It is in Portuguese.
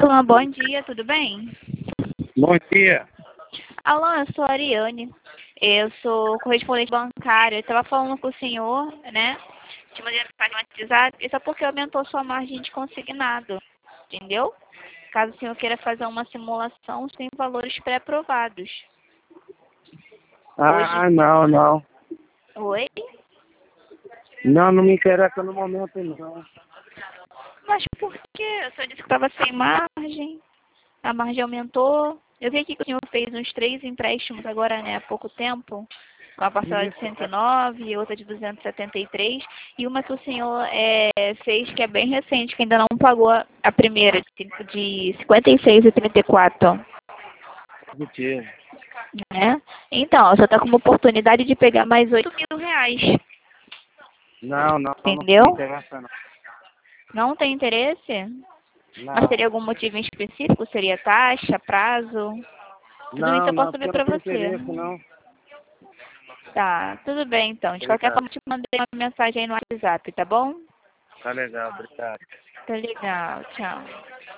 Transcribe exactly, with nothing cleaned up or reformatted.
Alan, bom dia, tudo bem? Bom dia. Alan, eu sou a Ariane, eu sou correspondente bancária, eu estava falando com o senhor, né? Te mandei mensagem no WhatsApp, isso é porque aumentou sua margem de consignado, entendeu? Caso o senhor queira fazer uma simulação sem valores pré-aprovados. Ah, Hoje... não, não. Oi? Não, não me interessa no momento, não. Mas por quê? O senhor disse que estava sem margem, a margem aumentou. Eu vi aqui que o senhor fez uns três empréstimos agora, né, há pouco tempo, com a parcela de cento e nove e outra de duzentos e setenta e três, e uma que o senhor é, fez que é bem recente, que ainda não pagou a primeira, de cinquenta e seis e trinta e quatro. Mentira. Né? Então, você está com uma oportunidade de pegar mais oito mil reais. Não, não, não Entendeu? me interessa, não. Não tem interesse? Mas Não, teria algum motivo em específico? Seria taxa, prazo? Tudo isso não, eu posso não, saber porque eu não para tenho você. interesse, não. Tá, tudo bem então. De Tá qualquer legal. forma, eu te mandei uma mensagem aí no WhatsApp, tá bom? Tá legal, obrigado. Tá legal, tchau.